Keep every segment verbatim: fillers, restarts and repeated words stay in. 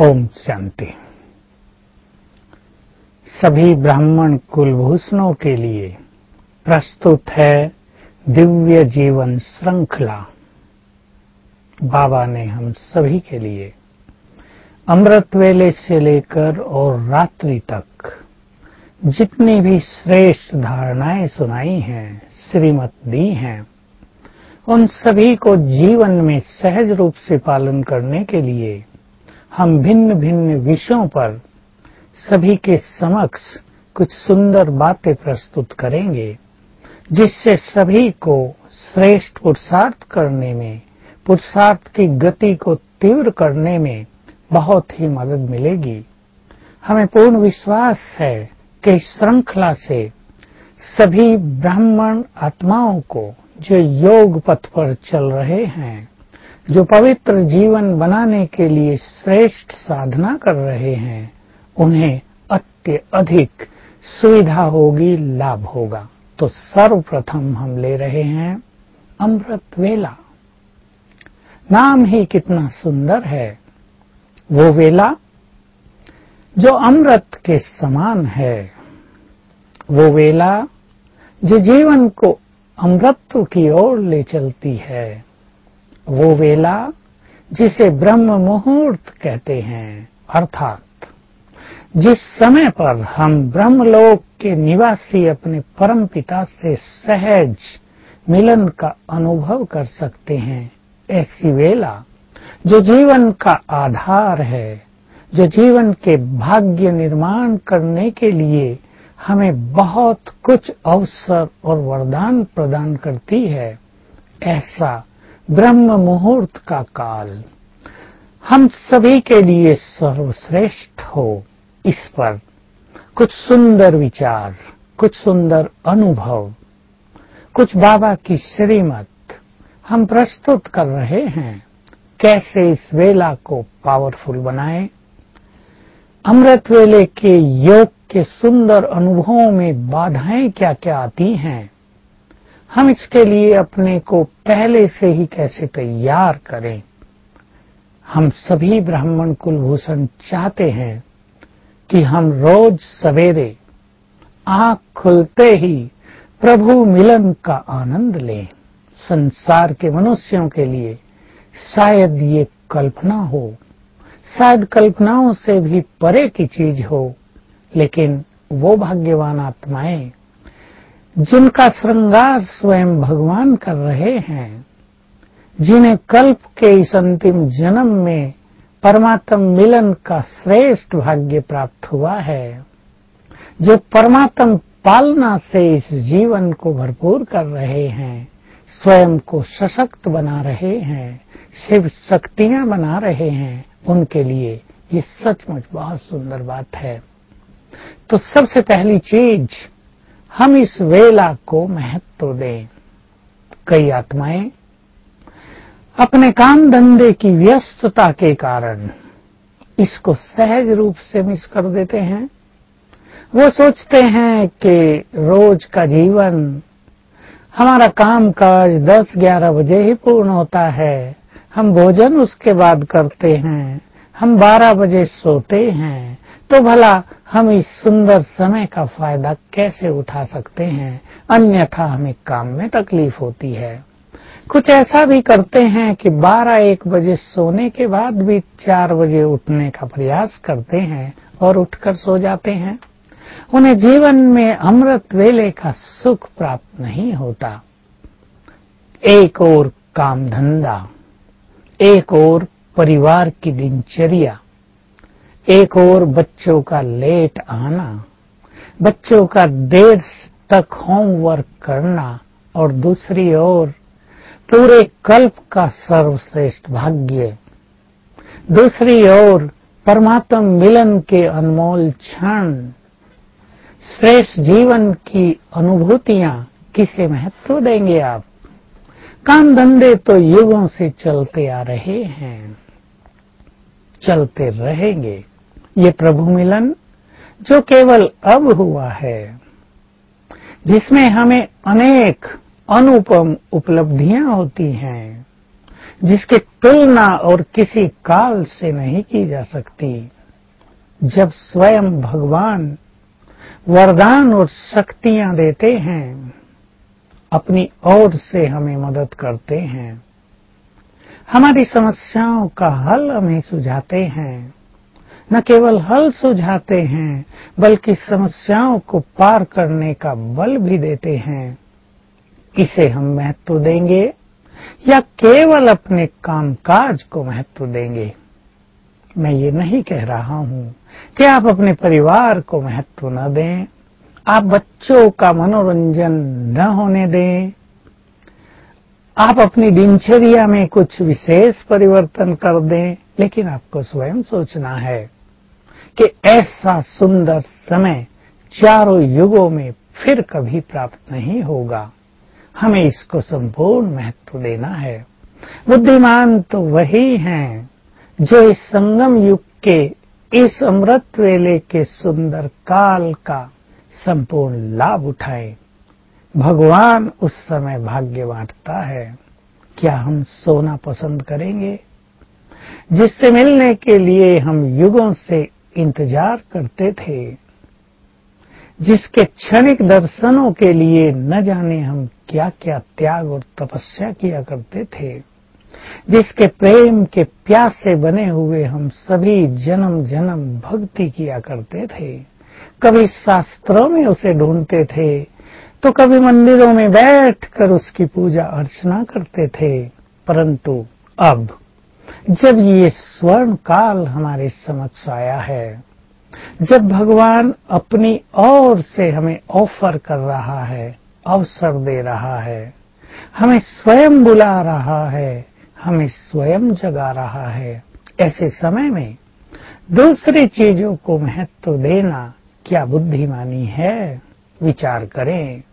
ओम शांति। सभी ब्राह्मण कुलभूषणों के लिए प्रस्तुत है दिव्य जीवन श्रृंखला। बाबा ने हम सभी के लिए अमृत वेले से लेकर और रात्रि तक जितनी भी श्रेष्ठ धारणाएं सुनाई हैं, श्रीमत दी हैं, उन सभी को जीवन में सहज रूप से पालन करने के लिए हम भिन्न भिन्न विषयों पर सभी के समक्ष कुछ सुंदर बातें प्रस्तुत करेंगे, जिससे सभी को श्रेष्ठ पुरुषार्थ करने में, पुरुषार्थ की गति को तीव्र करने में बहुत ही मदद मिलेगी। हमें पूर्ण विश्वास है कि इस श्रृंखला से सभी ब्राह्मण आत्माओं को जो योग पथ पर चल रहे हैं, जो पवित्र जीवन बनाने के लिए श्रेष्ठ साधना कर रहे हैं, उन्हें अत्यधिक सुविधा होगी, लाभ होगा। तो सर्वप्रथम हम ले रहे हैं अमृत वेला। नाम ही कितना सुंदर है। वो वेला जो अमृत के समान है, वो वेला जो जीवन को अमृतत्व की ओर ले चलती है, वो वेला जिसे ब्रह्म मुहूर्त कहते हैं, अर्थात जिस समय पर हम ब्रह्मलोक के निवासी अपने परम पिता से सहज मिलन का अनुभव कर सकते हैं, ऐसी वेला जो जीवन का आधार है, जो जीवन के भाग्य निर्माण करने के लिए हमें बहुत कुछ अवसर और वरदान प्रदान करती है, ऐसा ब्रह्म मुहूर्त का काल हम सभी के लिए सर्वश्रेष्ठ हो। इस पर कुछ सुंदर विचार, कुछ सुंदर अनुभव, कुछ बाबा की श्रीमत हम प्रस्तुत कर रहे हैं। कैसे इस वेला को पावरफुल बनाएं, अमृत वेले के योग के सुंदर अनुभवों में बाधाएं क्या क्या आती हैं, हम इसके लिए अपने को पहले से ही कैसे तैयार करें। हम सभी ब्राह्मण कुलभूषण चाहते हैं कि हम रोज सवेरे आंख खुलते ही प्रभु मिलन का आनंद लें। संसार के मनुष्यों के लिए शायद ये कल्पना हो, शायद कल्पनाओं से भी परे की चीज हो, लेकिन वो भाग्यवान आत्माएं जिनका श्रृंगार स्वयं भगवान कर रहे हैं, जिन्हें कल्प के इस अंतिम जन्म में परमात्म मिलन का श्रेष्ठ भाग्य प्राप्त हुआ है, जो परमात्म पालना से इस जीवन को भरपूर कर रहे हैं, स्वयं को सशक्त बना रहे हैं, शिव शक्तियां बना रहे हैं, उनके लिए ये सचमुच बहुत सुंदर बात है। तो सबसे पहली चीज, हम इस वेला को महत्व दें। कई आत्माएं अपने काम धंधे की व्यस्तता के कारण इसको सहज रूप से मिस कर देते हैं। वो सोचते हैं कि रोज का जीवन, हमारा काम काज दस ग्यारह बजे ही पूर्ण होता है, हम भोजन उसके बाद करते हैं, हम बारह बजे सोते हैं, तो भला हम इस सुंदर समय का फायदा कैसे उठा सकते हैं, अन्यथा हमें काम में तकलीफ होती है। कुछ ऐसा भी करते हैं कि बारह एक बजे सोने के बाद भी चार बजे उठने का प्रयास करते हैं और उठकर सो जाते हैं। उन्हें जीवन में अमृत वेले का सुख प्राप्त नहीं होता। एक और काम धंधा, एक और परिवार की दिनचर्या, एक और बच्चों का लेट आना, बच्चों का देर तक होमवर्क करना, और दूसरी ओर पूरे कल्प का सर्वश्रेष्ठ भाग्य, दूसरी ओर परमात्म मिलन के अनमोल क्षण, श्रेष्ठ जीवन की अनुभूतियां, किसे महत्व देंगे आप? काम धंधे तो युगों से चलते आ रहे हैं, चलते रहेंगे। ये प्रभु मिलन जो केवल अब हुआ है, जिसमें हमें अनेक अनुपम उपलब्धियां होती हैं, जिसकी तुलना और किसी काल से नहीं की जा सकती। जब स्वयं भगवान वरदान और शक्तियां देते हैं, अपनी ओर से हमें मदद करते हैं, हमारी समस्याओं का हल हमें सुझाते हैं, न केवल हल सुझाते हैं बल्कि समस्याओं को पार करने का बल भी देते हैं, इसे हम महत्व देंगे या केवल अपने कामकाज को महत्व देंगे? मैं ये नहीं कह रहा हूं कि आप अपने परिवार को महत्व न दें, आप बच्चों का मनोरंजन न होने दें, आप अपनी दिनचर्या में कुछ विशेष परिवर्तन कर दें, लेकिन आपको स्वयं सोचना है कि ऐसा सुंदर समय चारों युगों में फिर कभी प्राप्त नहीं होगा। हमें इसको संपूर्ण महत्व देना है। बुद्धिमान तो वही हैं जो इस संगम युग के इस अमृत वेले के सुंदर काल का संपूर्ण लाभ उठाएं। भगवान उस समय भाग्य बांटता है। क्या हम सोना पसंद करेंगे, जिससे मिलने के लिए हम युगों से इंतजार करते थे, जिसके क्षणिक दर्शनों के लिए न जाने हम क्या क्या त्याग और तपस्या किया करते थे, जिसके प्रेम के प्यासे बने हुए हम सभी जन्म जन्म भक्ति किया करते थे। कभी शास्त्रों में उसे ढूंढते थे तो कभी मंदिरों में बैठकर उसकी पूजा अर्चना करते थे, परंतु अब जब ये स्वर्ण काल हमारे समक्ष आया है, जब भगवान अपनी ओर से हमें ऑफर कर रहा है, अवसर दे रहा है, हमें स्वयं बुला रहा है, हमें स्वयं जगा रहा है, ऐसे समय में दूसरी चीजों को महत्व देना क्या बुद्धिमानी है? विचार करें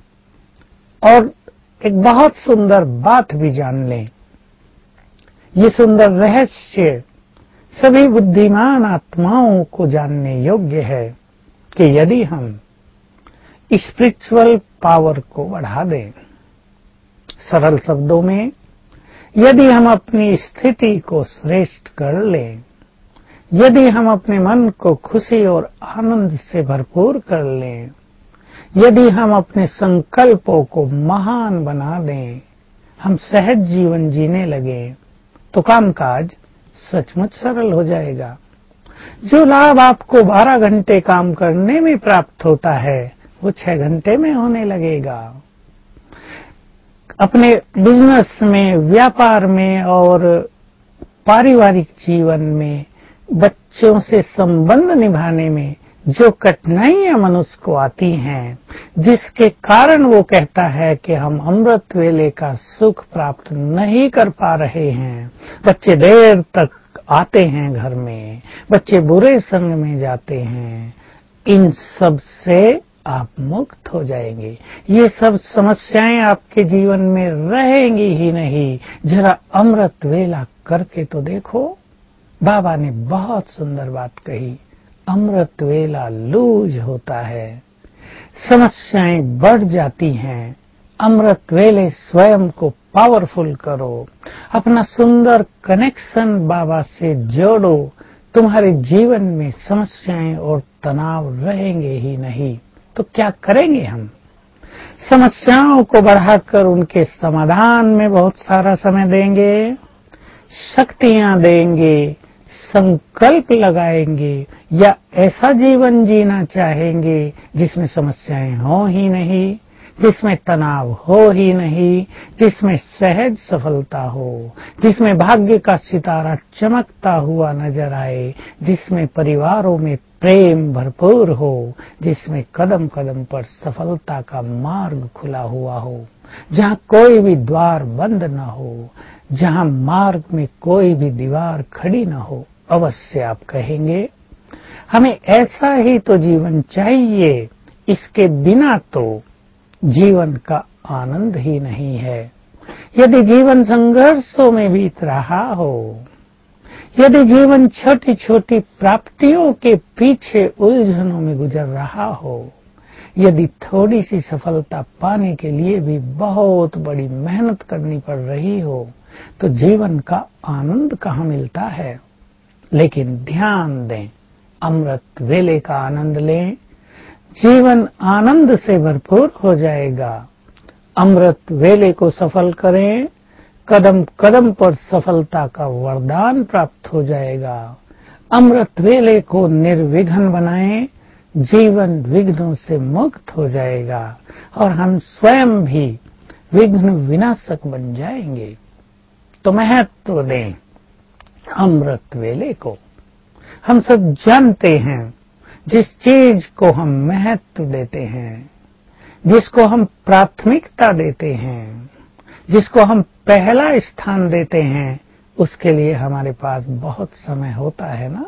और एक बहुत सुंदर बात भी जान लें। ये सुंदर रहस्य सभी बुद्धिमान आत्माओं को जानने योग्य है कि यदि हम स्पिरिचुअल पावर को बढ़ा दें, सरल शब्दों में यदि हम अपनी स्थिति को श्रेष्ठ कर लें, यदि हम अपने मन को खुशी और आनंद से भरपूर कर लें, यदि हम अपने संकल्पों को महान बना दें, हम सहज जीवन जीने लगे, तो कामकाज सचमुच सरल हो जाएगा। जो लाभ आपको बारह घंटे काम करने में प्राप्त होता है, वो छह घंटे में होने लगेगा। अपने बिजनेस में, व्यापार में और पारिवारिक जीवन में बच्चों से संबंध निभाने में जो कठिनाइयां मनुष्य को आती हैं, जिसके कारण वो कहता है कि हम अमृत वेले का सुख प्राप्त नहीं कर पा रहे हैं, बच्चे देर तक आते हैं घर में, बच्चे बुरे संग में जाते हैं, इन सब से आप मुक्त हो जाएंगे। ये सब समस्याएं आपके जीवन में रहेंगी ही नहीं। जरा अमृत वेला करके तो देखो। बाबा ने बहुत सुंदर बात कही, अमृत वेला लूज होता है, समस्याएं बढ़ जाती हैं। अमृत वेले स्वयं को पावरफुल करो, अपना सुंदर कनेक्शन बाबा से जोड़ो, तुम्हारे जीवन में समस्याएं और तनाव रहेंगे ही नहीं। तो क्या करेंगे हम? समस्याओं को बढ़ाकर उनके समाधान में बहुत सारा समय देंगे, शक्तियां देंगे, संकल्प लगाएंगे, या ऐसा जीवन जीना चाहेंगे जिसमें समस्याएं हो ही नहीं, जिसमें तनाव हो ही नहीं, जिसमें सहज सफलता हो, जिसमें भाग्य का सितारा चमकता हुआ नजर आए, जिसमें परिवारों में प्रेम भरपूर हो, जिसमें कदम कदम पर सफलता का मार्ग खुला हुआ हो, जहां कोई भी द्वार बंद न हो, जहां मार्ग में कोई भी दीवार खड़ी न हो। अवश्य आप कहेंगे, हमें ऐसा ही तो जीवन चाहिए, इसके बिना तो जीवन का आनंद ही नहीं है। यदि जीवन संघर्षों में बीत रहा हो, यदि जीवन छोटी छोटी प्राप्तियों के पीछे उलझनों में गुजर रहा हो, यदि थोड़ी सी सफलता पाने के लिए भी बहुत बड़ी मेहनत करनी पड़ रही हो, तो जीवन का आनंद कहाँ मिलता है। लेकिन ध्यान दें, अमृत वेले का आनंद लें, जीवन आनंद से भरपूर हो जाएगा। अमृत वेले को सफल करें, कदम कदम पर सफलता का वरदान प्राप्त हो जाएगा। अमृत वेले को निर्विघ्न बनाएं, जीवन विघ्नों से मुक्त हो जाएगा और हम स्वयं भी विघ्न विनाशक बन जाएंगे। तो महत्व दें अमृत वेले को। हम सब जानते हैं, जिस चीज को हम महत्व देते हैं, जिसको हम प्राथमिकता देते हैं, जिसको हम पहला स्थान देते हैं, उसके लिए हमारे पास बहुत समय होता है ना।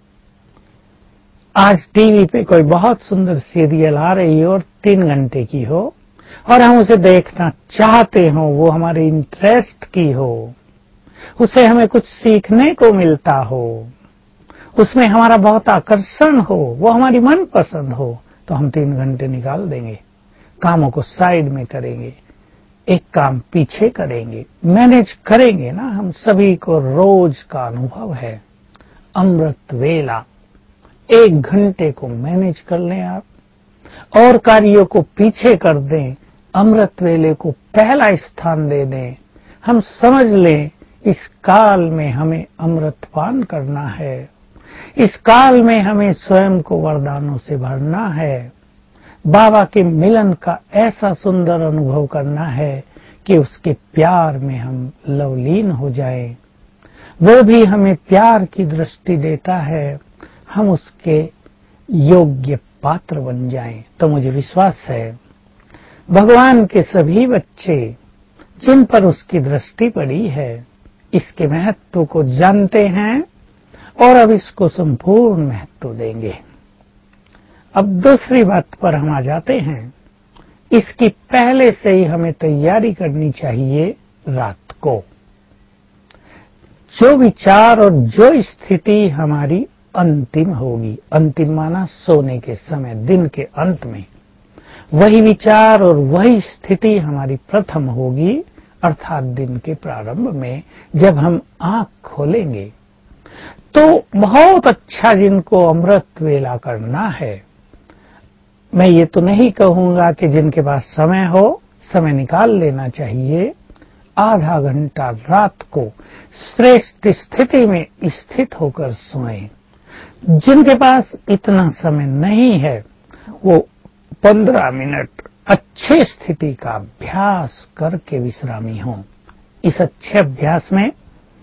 आज टीवी पे कोई बहुत सुंदर सीरियल आ रही हो और तीन घंटे की हो और हम उसे देखना चाहते हो, वो हमारे इंटरेस्ट की हो, उसे हमें कुछ सीखने को मिलता हो, उसमें हमारा बहुत आकर्षण हो, वो हमारी मनपसंद हो, तो हम तीन घंटे निकाल देंगे, कामों को साइड में करेंगे, एक काम पीछे करेंगे, मैनेज करेंगे ना। हम सभी को रोज का अनुभव है। अमृत वेला एक घंटे को मैनेज कर लें आप, और कार्यों को पीछे कर दें, अमृत वेले को पहला स्थान दे दें। हम समझ लें इस काल में हमें अमृत पान करना है, इस काल में हमें स्वयं को वरदानों से भरना है, बाबा के मिलन का ऐसा सुंदर अनुभव करना है कि उसके प्यार में हम लवलीन हो जाएं। वो भी हमें प्यार की दृष्टि देता है, हम उसके योग्य पात्र बन जाएं। तो मुझे विश्वास है भगवान के सभी बच्चे जिन पर उसकी दृष्टि पड़ी है, इसके महत्व को जानते हैं और अब इसको संपूर्ण महत्व देंगे। अब दूसरी बात पर हम आ जाते हैं। इसकी पहले से ही हमें तैयारी करनी चाहिए। रात को जो विचार और जो स्थिति हमारी अंतिम होगी, अंतिम माना सोने के समय, दिन के अंत में, वही विचार और वही स्थिति हमारी प्रथम होगी, अर्थात दिन के प्रारंभ में जब हम आंख खोलेंगे। तो बहुत अच्छा जिनको अमृत वेला करना है, मैं ये तो नहीं कहूंगा कि जिनके पास समय हो समय निकाल लेना चाहिए, आधा घंटा रात को श्रेष्ठ स्थिति में स्थित होकर सोएं। जिनके पास इतना समय नहीं है वो पंद्रह मिनट अच्छी स्थिति का अभ्यास करके विश्रामी हों। इस अच्छे अभ्यास में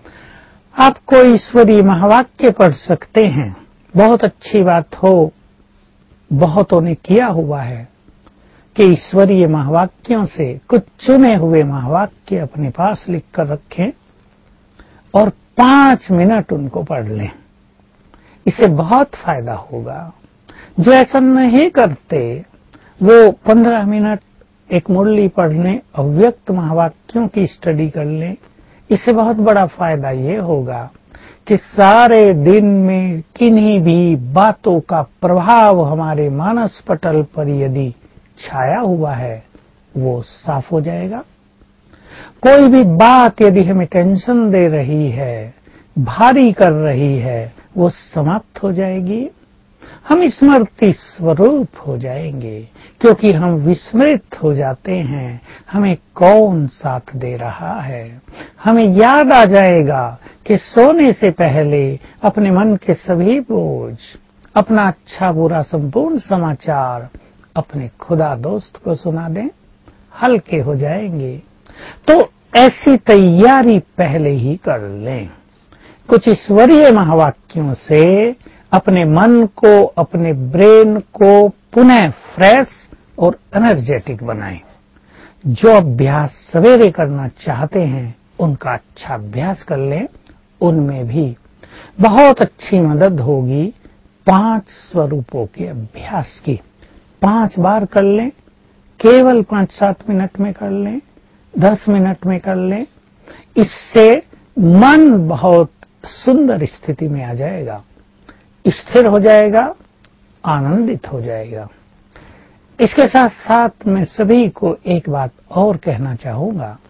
आप कोई ईश्वरीय महावाक्य पढ़ सकते हैं। बहुत अच्छी बात हो, बहुतों ने किया हुआ है कि ईश्वरीय महावाक्यों से कुछ चुने हुए महावाक्य अपने पास लिखकर रखें और पांच मिनट उनको पढ़ लें। इससे बहुत फायदा होगा। जो ऐसा नहीं करते वो पंद्रह मिनट एक मुरली पढ़ लें, अव्यक्त महावाक्यों की स्टडी कर लें। इससे बहुत बड़ा फायदा ये होगा कि सारे दिन में किन्हीं भी बातों का प्रभाव हमारे मानस पटल पर यदि छाया हुआ है वो साफ हो जाएगा। कोई भी बात यदि हमें टेंशन दे रही है, भारी कर रही है, वो समाप्त हो जाएगी। हम स्मृति स्वरूप हो जाएंगे, क्योंकि हम विस्मृत हो जाते हैं हमें कौन साथ दे रहा है। हमें याद आ जाएगा कि सोने से पहले अपने मन के सभी बोझ, अपना अच्छा बुरा संपूर्ण समाचार अपने खुदा दोस्त को सुना दें, हल्के हो जाएंगे। तो ऐसी तैयारी पहले ही कर लें। कुछ ईश्वरीय महावाक्यों से अपने मन को, अपने ब्रेन को पुनः फ्रेश और एनर्जेटिक बनाएं। जो अभ्यास सवेरे करना चाहते हैं उनका अच्छा अभ्यास कर लें। उनमें भी बहुत अच्छी मदद होगी पांच स्वरूपों के अभ्यास की। पांच बार कर लें, केवल पांच सात मिनट में कर लें, दस मिनट में कर लें। इससे मन बहुत सुंदर स्थिति में आ जाएगा, स्थिर हो जाएगा, आनंदित हो जाएगा। इसके साथ साथ मैं सभी को एक बात और कहना चाहूंगा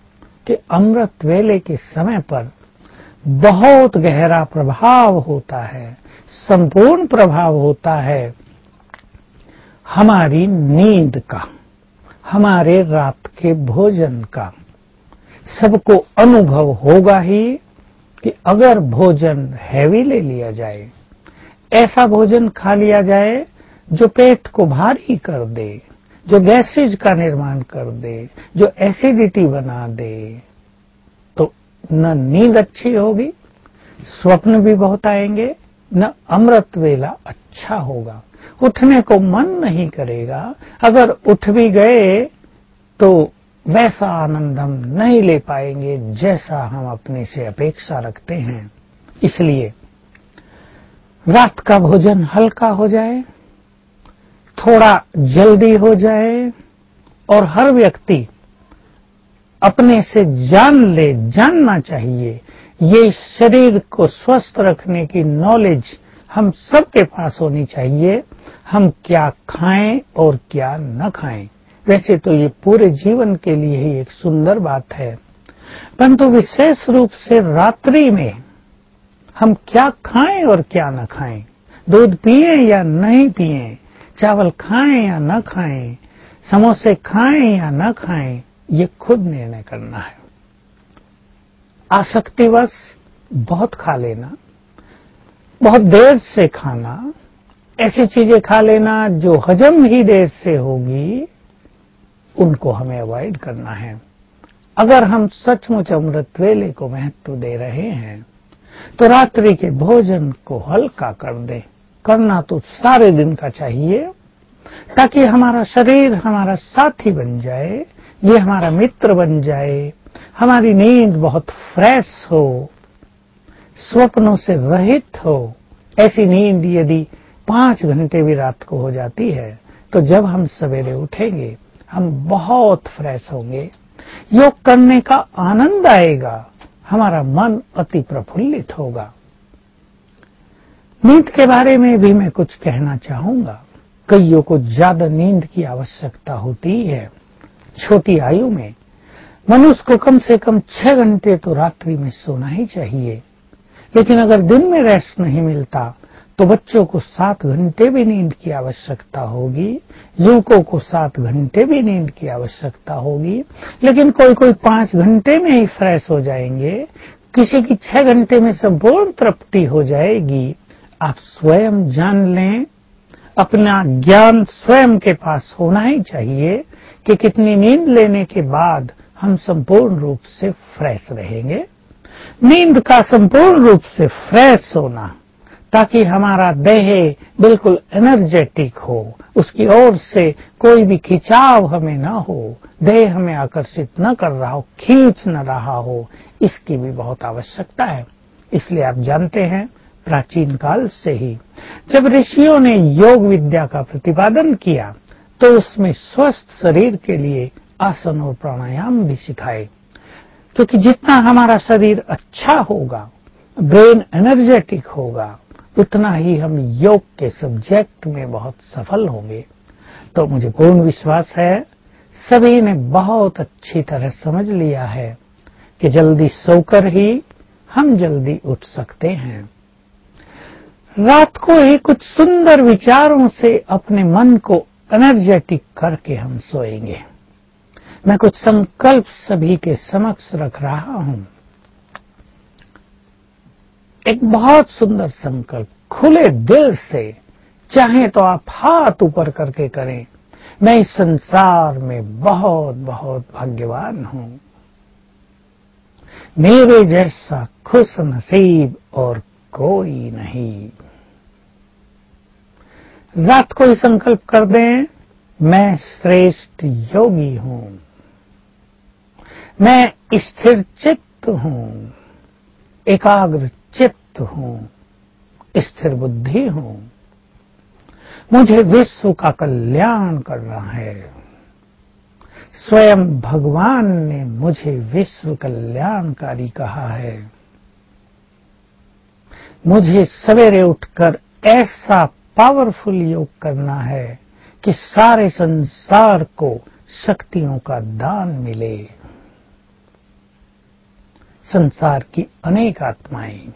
कि अमृत वेले के समय पर बहुत गहरा प्रभाव होता है, संपूर्ण प्रभाव होता है हमारी नींद का, हमारे रात के भोजन का। सबको अनुभव होगा ही कि अगर भोजन हैवी ले लिया जाए, ऐसा भोजन खा लिया जाए जो पेट को भारी कर दे, जो गैसेज का निर्माण कर दे, जो एसिडिटी बना दे, तो न नींद अच्छी होगी, स्वप्न भी बहुत आएंगे, न अमृत वेला अच्छा होगा, उठने को मन नहीं करेगा। अगर उठ भी गए तो वैसा आनंद हम नहीं ले पाएंगे जैसा हम अपने से अपेक्षा रखते हैं। इसलिए रात का भोजन हल्का हो जाए, थोड़ा जल्दी हो जाए, और हर व्यक्ति अपने से जान ले, जानना चाहिए। ये शरीर को स्वस्थ रखने की नॉलेज हम सबके पास होनी चाहिए, हम क्या खाएं और क्या न खाएं। वैसे तो ये पूरे जीवन के लिए ही एक सुंदर बात है, परंतु विशेष रूप से रात्रि में हम क्या खाएं और क्या न खाएं, दूध पिएं या नहीं पिएं, चावल खाएं या न खाएं, समोसे खाएं या न खाएं, ये खुद निर्णय करना है। आसक्तिवश बहुत खा लेना, बहुत देर से खाना, ऐसी चीजें खा लेना जो हजम ही देर से होगी, उनको हमें अवॉइड करना है। अगर हम सचमुच अमृत वेले को महत्व दे रहे हैं तो रात्रि के भोजन को हल्का कर दें। करना तो सारे दिन का चाहिए, ताकि हमारा शरीर हमारा साथी बन जाए, ये हमारा मित्र बन जाए, हमारी नींद बहुत फ्रेश हो, स्वप्नों से रहित हो। ऐसी नींद यदि पांच घंटे भी रात को हो जाती है तो जब हम सवेरे उठेंगे हम बहुत फ्रेश होंगे, योग करने का आनंद आएगा, हमारा मन अति प्रफुल्लित होगा। नींद के बारे में भी मैं कुछ कहना चाहूंगा। कईयों को ज्यादा नींद की आवश्यकता होती है। छोटी आयु में मनुष्य को कम से कम छह घंटे तो रात्रि में सोना ही चाहिए, लेकिन अगर दिन में रेस्ट नहीं मिलता तो बच्चों को सात घंटे भी नींद की आवश्यकता होगी, युवकों को सात घंटे भी नींद की आवश्यकता होगी, लेकिन कोई कोई पांच घंटे में ही फ्रेश हो जाएंगे, किसी की छह घंटे में संपूर्ण तृप्ति हो जाएगी। आप स्वयं जान लें, अपना ज्ञान स्वयं के पास होना ही चाहिए कि कितनी नींद लेने के बाद हम संपूर्ण रूप से फ्रेश रहेंगे। नींद का संपूर्ण रूप से फ्रेश होना, ताकि हमारा देह बिल्कुल एनर्जेटिक हो, उसकी ओर से कोई भी खिंचाव हमें न हो, देह हमें आकर्षित न कर रहा हो, खींच न रहा हो, इसकी भी बहुत आवश्यकता है। इसलिए आप जानते हैं, प्राचीन काल से ही जब ऋषियों ने योग विद्या का प्रतिपादन किया तो उसमें स्वस्थ शरीर के लिए आसन और प्राणायाम भी सिखाए, क्योंकि जितना हमारा शरीर अच्छा होगा, ब्रेन एनर्जेटिक होगा, उतना ही हम योग के सब्जेक्ट में बहुत सफल होंगे। तो मुझे पूर्ण विश्वास है सभी ने बहुत अच्छी तरह समझ लिया है कि जल्दी सोकर ही हम जल्दी उठ सकते हैं। रात को ही कुछ सुंदर विचारों से अपने मन को एनर्जेटिक करके हम सोएंगे। मैं कुछ संकल्प सभी के समक्ष रख रहा हूं। एक बहुत सुंदर संकल्प, खुले दिल से, चाहे तो आप हाथ ऊपर करके करें। मैं इस संसार में बहुत बहुत भाग्यवान हूं, मेरे जैसा खुश नसीब और कोई नहीं। रात को ही संकल्प कर दें, मैं श्रेष्ठ योगी हूं, मैं स्थिर चित्त हूं, एकाग्र चित्त हूं, स्थिर बुद्धि हूं, मुझे विश्व का कल्याण करना है। स्वयं भगवान ने मुझे विश्व कल्याणकारी कहा है। मुझे सवेरे उठकर ऐसा पावरफुल योग करना है कि सारे संसार को शक्तियों का दान मिले। संसार की अनेक आत्माएं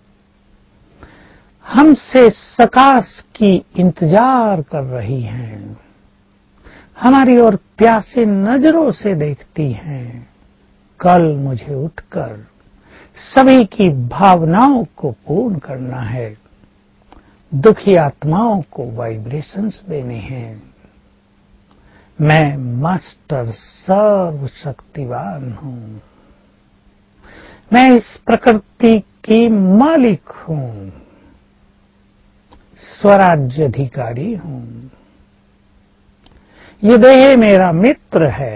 हमसे सकाश की इंतजार कर रही हैं, हमारी ओर प्यासे नजरों से देखती हैं। कल मुझे उठकर सभी की भावनाओं को पूर्ण करना है, दुखी आत्माओं को वाइब्रेशंस देने हैं। मैं मास्टर सर्वशक्तिवान हूं, मैं इस प्रकृति की मालिक हूं, स्वराज्य अधिकारी हूं। ये देह मेरा मित्र है,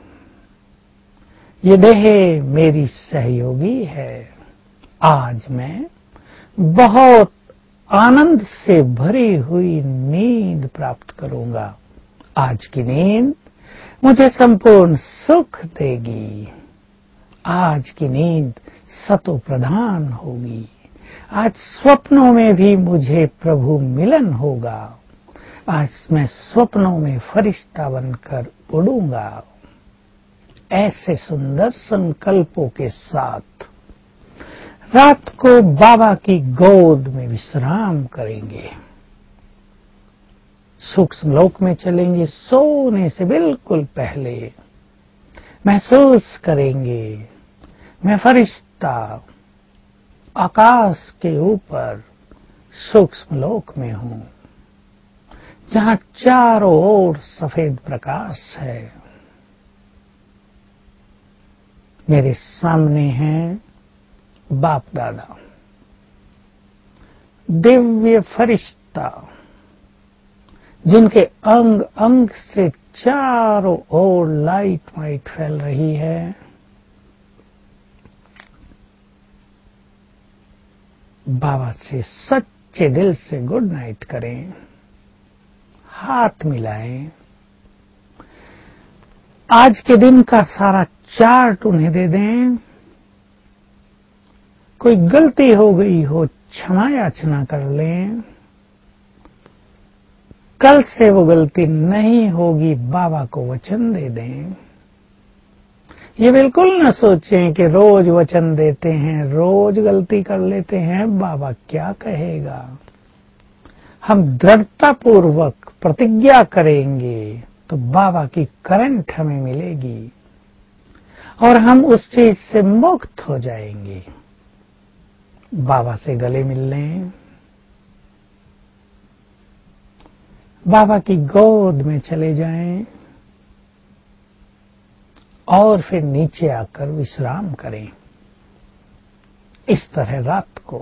ये देह मेरी सहयोगी है। आज मैं बहुत आनंद से भरी हुई नींद प्राप्त करूंगा। आज की नींद मुझे संपूर्ण सुख देगी। आज की नींद सतो प्रधान होगी। आज स्वप्नों में भी मुझे प्रभु मिलन होगा। आज मैं स्वप्नों में फरिश्ता बनकर उड़ूंगा। ऐसे सुंदर संकल्पों के साथ रात को बाबा की गोद में विश्राम करेंगे, सूक्ष्म लोक में चलेंगे। सोने से बिल्कुल पहले महसूस करेंगे मैं फरिश्ता आकाश के ऊपर सूक्ष्म लोक में हूं, जहां चारों ओर सफेद प्रकाश है। मेरे सामने हैं बाप दादा, दिव्य फरिश्ता, जिनके अंग अंग से चारों ओर लाइट वाइट फैल रही है। बाबा से सच्चे दिल से गुड नाइट करें, हाथ मिलाएं। आज के दिन का सारा चार्ट उन्हें दे दें। कोई गलती हो गई हो क्षमा याचना कर लें। कल से वो गलती नहीं होगी, बाबा को वचन दे दें। ये बिल्कुल न सोचें कि रोज वचन देते हैं, रोज गलती कर लेते हैं, बाबा क्या कहेगा। हम दृढ़ता पूर्वक प्रतिज्ञा करेंगे तो बाबा की करंट हमें मिलेगी और हम उस चीज से मुक्त हो जाएंगे। बाबा से गले मिल लें, बाबा की गोद में चले जाएं और फिर नीचे आकर विश्राम करें। इस तरह रात को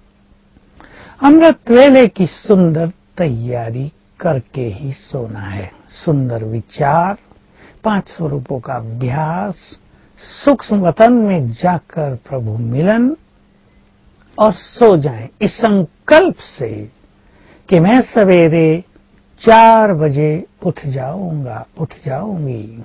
अमृत वेले की सुंदर तैयारी करके ही सोना है। सुंदर विचार, पांच स्वरूपों का अभ्यास, सूक्ष्म वतन में जाकर प्रभु मिलन और सो जाएं इस संकल्प से कि मैं सवेरे चार बजे उठ जाऊंगा, उठ जाऊंगी।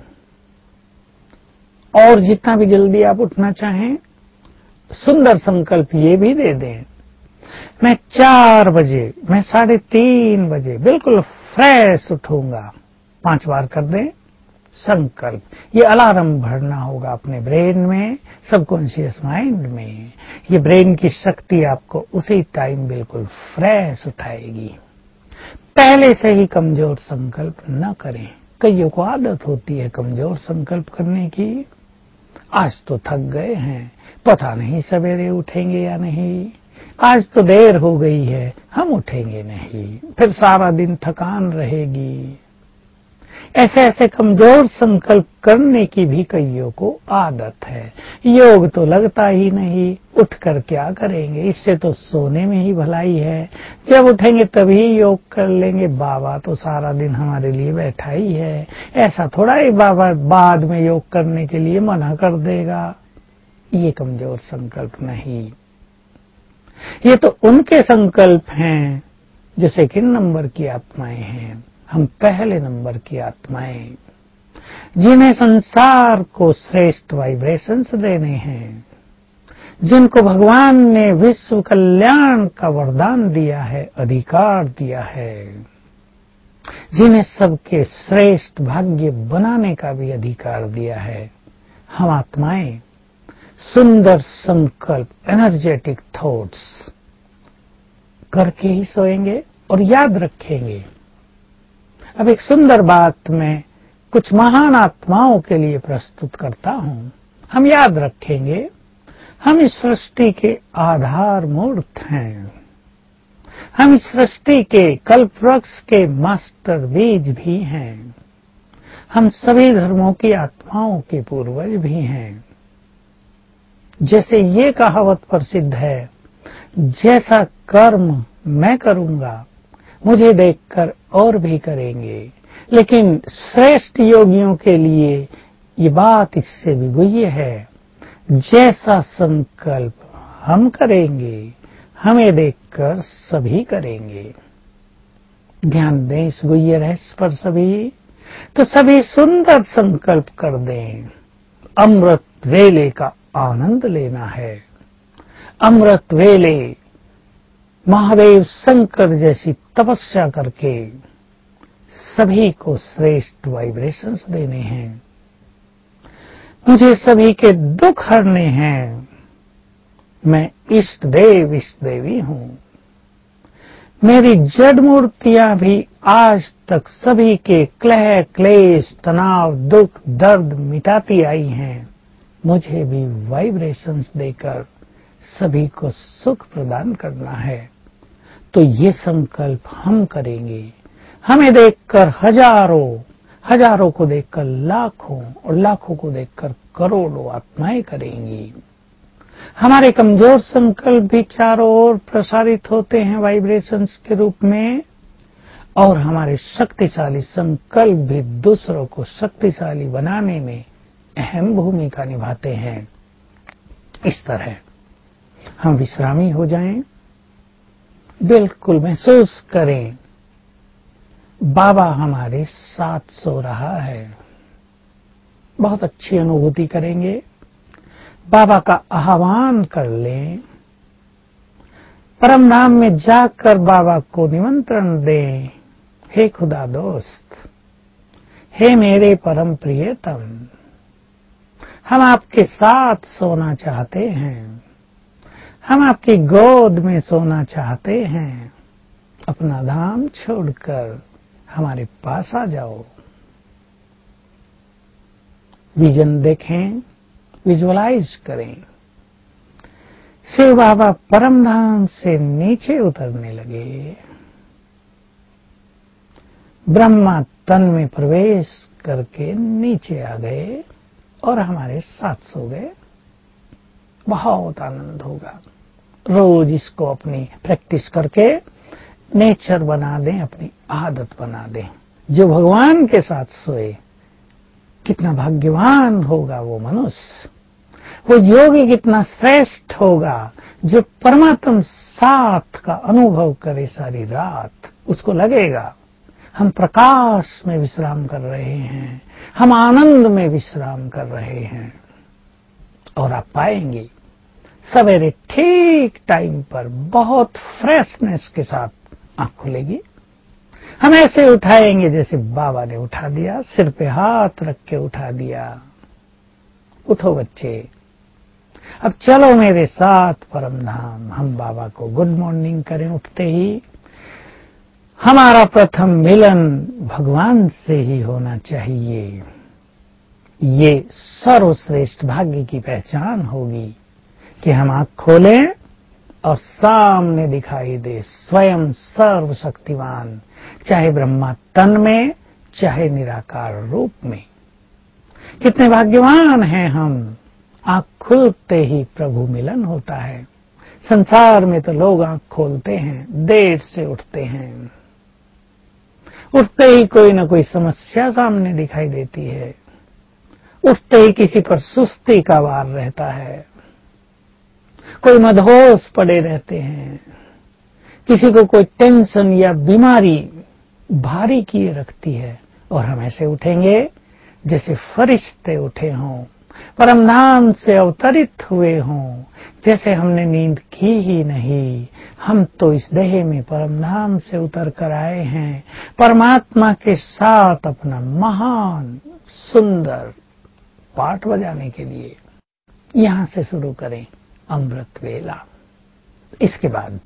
और जितना भी जल्दी आप उठना चाहें, सुंदर संकल्प ये भी दे दें, मैं चार बजे, मैं साढ़े तीन बजे बिल्कुल फ्रेश उठूंगा। पांच बार कर दें संकल्प। ये अलार्म भरना होगा अपने ब्रेन में, सबकॉन्शियस माइंड में। ये ब्रेन की शक्ति आपको उसी टाइम बिल्कुल फ्रेश उठाएगी। पहले से ही कमजोर संकल्प न करें। कईयों को आदत होती है कमजोर संकल्प करने की। आज तो थक गए हैं, पता नहीं सवेरे उठेंगे या नहीं, आज तो देर हो गई है, हम उठेंगे नहीं, फिर सारा दिन थकान रहेगी। ऐसे ऐसे कमजोर संकल्प करने की भी कईयों को आदत है। योग तो लगता ही नहीं, उठकर क्या करेंगे, इससे तो सोने में ही भलाई है। जब उठेंगे तभी योग कर लेंगे, बाबा तो सारा दिन हमारे लिए बैठा ही है। ऐसा थोड़ा ही बाबा बाद में योग करने के लिए मना कर देगा। ये कमजोर संकल्प नहीं, ये तो उनके संकल्प हैं जो सेकंड नंबर की आत्माएं हैं। हम पहले नंबर की आत्माएं, जिन्हें संसार को श्रेष्ठ वाइब्रेशंस देने हैं, जिनको भगवान ने विश्व कल्याण का वरदान दिया है, अधिकार दिया है, जिन्हें सबके श्रेष्ठ भाग्य बनाने का भी अधिकार दिया है। हम आत्माएं सुंदर संकल्प, एनर्जेटिक थॉट्स करके ही सोएंगे और याद रखेंगे। अब एक सुंदर बात मैं कुछ महान आत्माओं के लिए प्रस्तुत करता हूं। हम याद रखेंगे, हम इस सृष्टि के आधार मूर्त हैं। हम इस सृष्टि के कल्प वृक्ष के मास्टर बीज भी हैं। हम सभी धर्मों की आत्माओं के पूर्वज भी हैं। जैसे ये कहावत प्रसिद्ध है, जैसा कर्म मैं करूंगा मुझे देखकर और भी करेंगे। लेकिन श्रेष्ठ योगियों के लिए ये बात इससे भी गुह्य है, जैसा संकल्प हम करेंगे हमें देखकर सभी करेंगे। ध्यान दें इस गुह्य रहस्य पर सभी। तो सभी सुंदर संकल्प कर दें। अमृत वेले का आनंद लेना है। अमृत वेले महादेव शंकर जैसी तपस्या करके सभी को श्रेष्ठ वाइब्रेशंस देने हैं। मुझे सभी के दुख हरने हैं। मैं इष्ट देव इष्ट देवी हूं। मेरी जड़ मूर्तियां भी आज तक सभी के क्लेह क्लेश तनाव दुख दर्द मिटाती आई हैं। मुझे भी वाइब्रेशंस देकर सभी को सुख प्रदान करना है। तो ये संकल्प हम करेंगे। हमें देखकर हजारों, हजारों को देखकर लाखों और लाखों को देखकर करोड़ों आत्माएं करेंगी। हमारे कमजोर संकल्प भी चारों ओर प्रसारित होते हैं वाइब्रेशंस के रूप में, और हमारे शक्तिशाली संकल्प भी दूसरों को शक्तिशाली बनाने में अहम भूमिका निभाते हैं। इस तरह हम विश्रामी हो जाएं, बिल्कुल महसूस करें बाबा हमारे साथ सो रहा है। बहुत अच्छी अनुभूति करेंगे। बाबा का आह्वान कर लें। परम धाम में जाकर बाबा को निमंत्रण दें। हे खुदा दोस्त, हे मेरे परम प्रियतम, हम आपके साथ सोना चाहते हैं। हम आपकी गोद में सोना चाहते हैं। अपना धाम छोड़कर हमारे पास आ जाओ। विजन देखें, विजुअलाइज करें। शिव बाबा परम धाम से नीचे उतरने लगे। ब्रह्मा तन में प्रवेश करके नीचे आ गए और हमारे साथ सो गए। बहुत आनंद होगा। रोज इसको अपनी प्रैक्टिस करके नेचर बना दें, अपनी आदत बना दें। जो भगवान के साथ सोए, कितना भाग्यवान होगा वो मनुष्य। वो योगी कितना श्रेष्ठ होगा जो परमात्मा साथ का अनुभव करे सारी रात। उसको लगेगा हम प्रकाश में विश्राम कर रहे हैं, हम आनंद में विश्राम कर रहे हैं। और आप पाएंगे सवेरे ठीक टाइम पर बहुत फ्रेशनेस के साथ आंख खुलेगी। हम ऐसे उठाएंगे जैसे बाबा ने उठा दिया, सिर पे हाथ रख के उठा दिया। उठो बच्चे, अब चलो मेरे साथ परम धाम। हम बाबा को गुड मॉर्निंग करें उठते ही। हमारा प्रथम मिलन भगवान से ही होना चाहिए। ये सर्वश्रेष्ठ भाग्य की पहचान होगी कि हम आंख खोलें और सामने दिखाई दे स्वयं सर्वशक्तिमान, चाहे ब्रह्मा तन में चाहे निराकार रूप में। कितने भाग्यवान हैं हम। आंख खुलते ही प्रभु मिलन होता है। संसार में तो लोग आंख खोलते हैं, देर से उठते हैं। उठते ही कोई ना कोई समस्या सामने दिखाई देती है। उठते ही किसी पर सुस्ती का वार रहता है। कोई मदहोश पड़े रहते हैं। किसी को कोई टेंशन या बीमारी भारी किए रखती है। और हम ऐसे उठेंगे जैसे फरिश्ते उठे हों, परम धाम से अवतरित हुए हों, जैसे हमने नींद की ही नहीं। हम तो इस देह में परम धाम से उतर कर आए हैं, परमात्मा के साथ अपना महान सुंदर पाठ बजाने के लिए। यहां से शुरू करें अमृत वेला। इसके बाद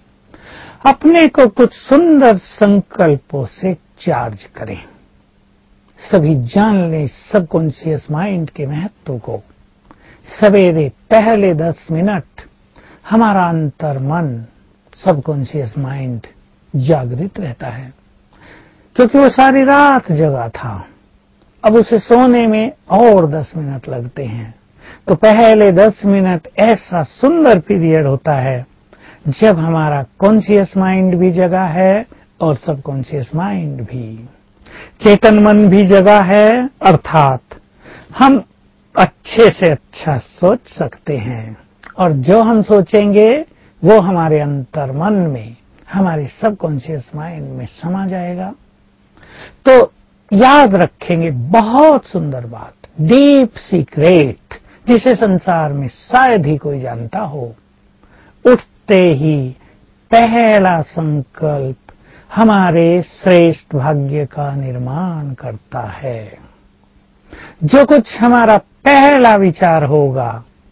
अपने को कुछ सुंदर संकल्पों से चार्ज करें। सभी जान लें सबकॉन्शियस माइंड के महत्व को। सवेरे पहले दस मिनट हमारा अंतर मन सबकॉन्शियस माइंड जागृत रहता है, क्योंकि वो सारी रात जगा था। अब उसे सोने में और दस मिनट लगते हैं। तो पहले दस मिनट ऐसा सुंदर पीरियड होता है जब हमारा कॉन्शियस माइंड भी जगा है और सबकॉन्शियस माइंड भी, चेतन मन भी जगा है, अर्थात हम अच्छे से अच्छा सोच सकते हैं और जो हम सोचेंगे वो हमारे अंतर मन में, हमारे सबकॉन्शियस माइंड में समा जाएगा। तो याद रखेंगे, बहुत सुंदर बात, डीप सीक्रेट, जिसे संसार में शायद ही कोई जानता हो। उठते ही पहला संकल्प हमारे श्रेष्ठ भाग्य का निर्माण करता है। जो कुछ हमारा पहला विचार होगा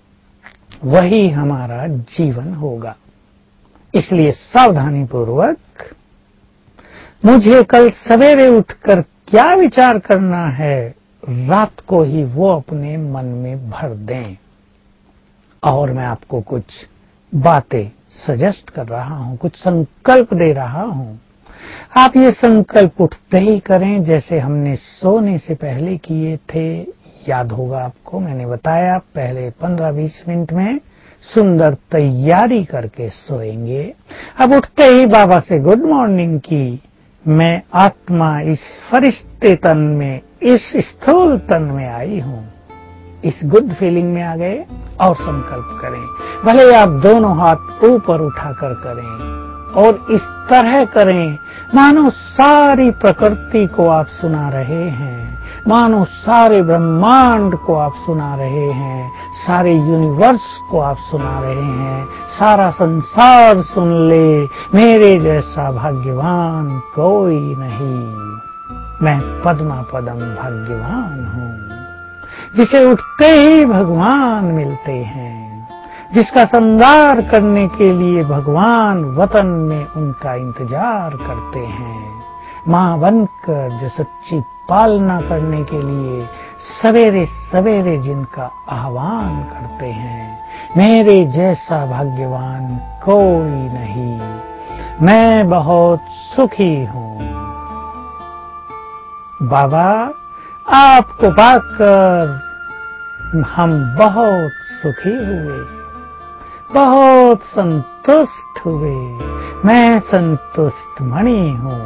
वही हमारा जीवन होगा। इसलिए सावधानी पूर्वक मुझे कल सवेरे उठकर क्या विचार करना है, रात को ही वो अपने मन में भर दें। और मैं आपको कुछ बातें सजेस्ट कर रहा हूं, कुछ संकल्प दे रहा हूं। आप ये संकल्प उठते ही करें, जैसे हमने सोने से पहले किए थे। याद होगा आपको, मैंने बताया पहले पंद्रह बीस मिनट में सुंदर तैयारी करके सोएंगे। अब उठते ही बाबा से गुड मॉर्निंग की, मैं आत्मा इस फरिश्ते तन में, इस स्थूल तन में आई हूं। इस गुड फीलिंग में आ गए और संकल्प करें। भले आप दोनों हाथ ऊपर उठाकर करें और इस तरह करें मानो सारी प्रकृति को आप सुना रहे हैं, मानो सारे ब्रह्मांड को आप सुना रहे हैं, सारे यूनिवर्स को आप सुना रहे हैं। सारा संसार सुन ले, मेरे जैसा भाग्यवान कोई नहीं। मैं पद्मा पदम भाग्यवान हूं, जिसे उठते ही भगवान मिलते हैं, जिसका श्रृंगार करने के लिए भगवान वतन में उनका इंतजार करते हैं। मां बनकर जो सच्ची पालना करने के लिए सवेरे सवेरे जिनका आह्वान करते हैं, मेरे जैसा भाग्यवान कोई नहीं। मैं बहुत सुखी हूं। बाबा, आपको पाकर हम बहुत सुखी हुए, बहुत संतुष्ट हुए। मैं संतुष्ट मणि हूं,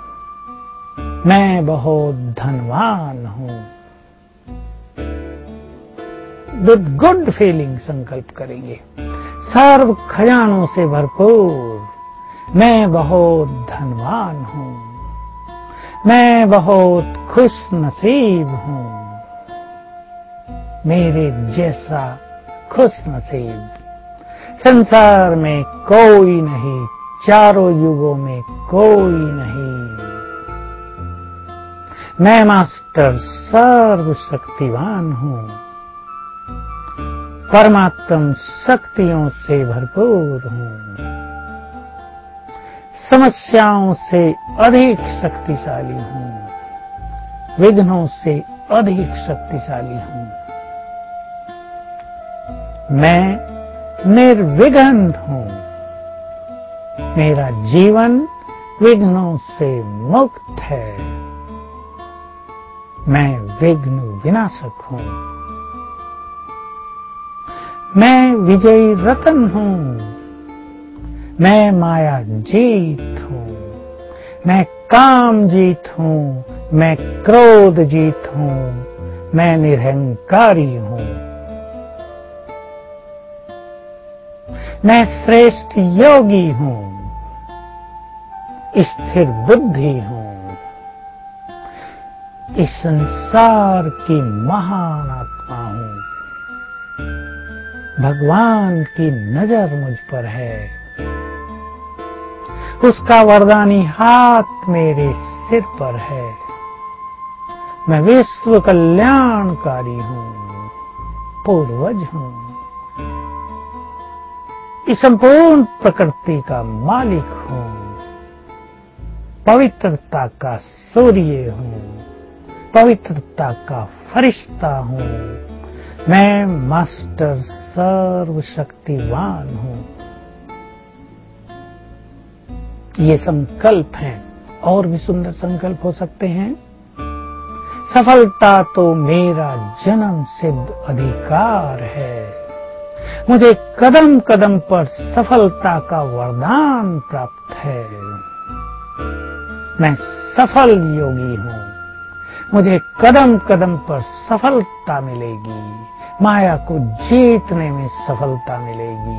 मैं बहुत धनवान हूं। विद गुड फीलिंग संकल्प करेंगे, सर्व खजानों से भरपूर। मैं बहुत धनवान हूं, मैं बहुत खुश नसीब हूं। मेरे जैसा खुश नसीब संसार में कोई नहीं, चारों युगों में कोई नहीं। मैं मास्टर सर्वशक्तिवान हूं, परमात्म शक्तियों से भरपूर हूं, समस्याओं से अधिक शक्तिशाली हूं, विघ्नों से अधिक शक्तिशाली हूं। मैं निर्विघ्न हूं, मेरा जीवन विघ्नों से मुक्त है। मैं विघ्न विनाशक हूं, मैं विजयी रतन हूं, मैं माया जीत हूं, मैं काम जीत हूं, मैं क्रोध जीत हूं, मैं निरहंकारी हूं। मैं श्रेष्ठ योगी हूं, स्थिर बुद्धि हूं, इस संसार की महान आत्मा हूं। भगवान की नजर मुझ पर है, उसका वरदानी हाथ मेरे सिर पर है। मैं विश्व कल्याणकारी हूं, पूर्वज हूं। कि संपूर्ण प्रकृति का मालिक हूं, पवित्रता का सूर्य हूं, पवित्रता का फरिश्ता हूं, मैं मास्टर सर्वशक्तिवान हूं। ये संकल्प हैं, और भी सुंदर संकल्प हो सकते हैं। सफलता तो मेरा जन्म सिद्ध अधिकार है, मुझे कदम कदम पर सफलता का वरदान प्राप्त है। मैं सफल योगी हूं, मुझे कदम कदम पर सफलता मिलेगी, माया को जीतने में सफलता मिलेगी।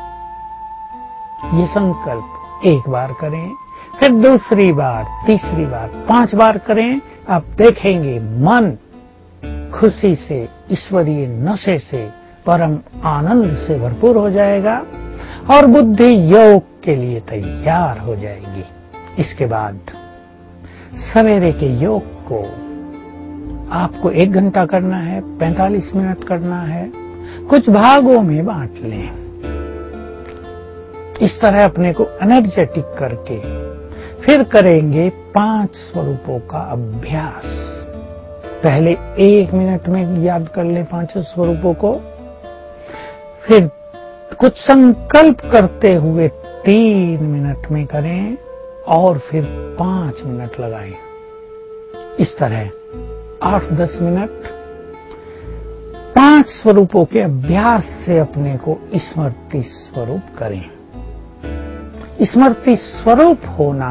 ये संकल्प एक बार करें, फिर दूसरी बार, तीसरी बार, पांच बार करें। आप देखेंगे मन खुशी से, ईश्वरीय नशे से, परम आनंद से भरपूर हो जाएगा और बुद्धि योग के लिए तैयार हो जाएगी। इसके बाद सवेरे के योग को आपको एक घंटा करना है, पैंतालीस मिनट करना है, कुछ भागों में बांट लें। इस तरह अपने को एनर्जेटिक करके फिर करेंगे पांच स्वरूपों का अभ्यास। पहले एक मिनट में याद कर लें पांचों स्वरूपों को, फिर कुछ संकल्प करते हुए तीन मिनट में करें और फिर पांच मिनट लगाएं। इस तरह आठ दस मिनट पांच स्वरूपों के अभ्यास से अपने को स्मृति स्वरूप करें। स्मृति स्वरूप होना